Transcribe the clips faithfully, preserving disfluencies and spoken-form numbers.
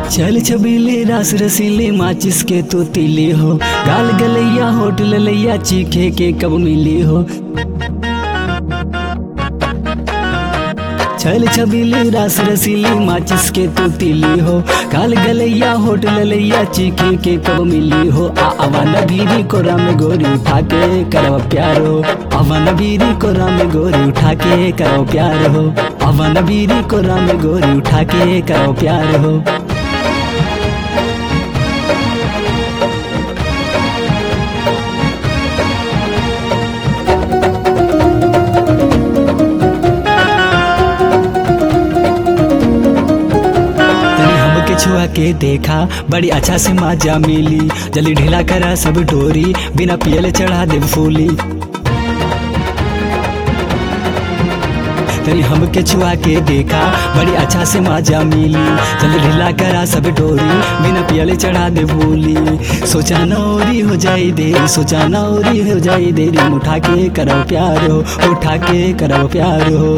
चल छबीली रास रसीली माचिस के तो तीली हो, गाल गलैया होठ ललैया चीखे के कब मिली हो। चल छबीली रास रसीली माचिस के तो तीली हो, गाल गलैया होठ ललैया चीखे के कब मिली हो। आ अवन भीरी कोरा में गोरी उठा के करो प्यार हो, अवन भीरी कोरा में गोरी उठा के करो प्यार हो, अवन भीरी कोरा में गोरी उठा के करो प्यार हो। छुआ के देखा बड़ी अच्छा से माजा मिली, जल्दी ढीला करा सब डोरी बिना पियले चढ़ा दे फूली। तनी हमके छुआ के देखा बड़ी अच्छा से माजा मिली, जल्दी ढीला करा सब डोरी बिना पियले चढ़ा दे फूली। सोचा नौरी हो जाई देरी, सोचा नौरी हो जाई देरी, उठा के करो प्यार हो, उठा के करो प्यार हो।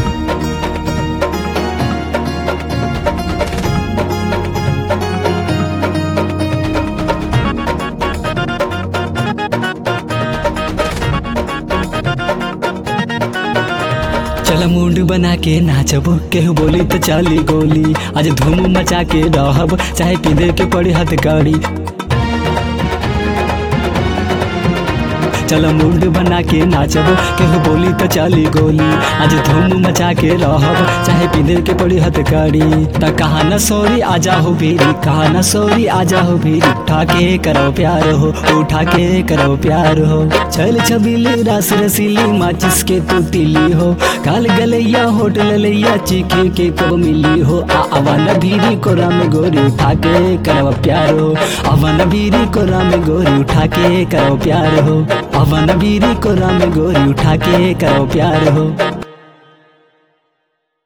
चल मुंड बना के नाचब, केहू बोली तो चाली गोली, आज धूम मचा के रहब चाहे पींदे के पड़ी हथकड़ी। चल मुंड बना के नाचब, केहू बोली तो चाली गोली, आज धूम मचा के रहब चाहे पींदे के पड़ी हथकड़ी। त कहा न सोरी आजा हो भीरी, कहा न सोरी आजा हो भीरी, उठा के करो प्यार हो, उठा के करो प्यार हो। चल छबीली रास रसीली माचिस के तो तीली हो, काल गलैया होठ ललैया चीखे के कब मिली हो। आ अवन भीरी कोरा में गोरी उठा के करो प्यार हो, अवन भीरी कोरा में गोरी उठा के करो प्यार हो, अवन भीरी कोरा में गोरी उठा के करो प्यार हो।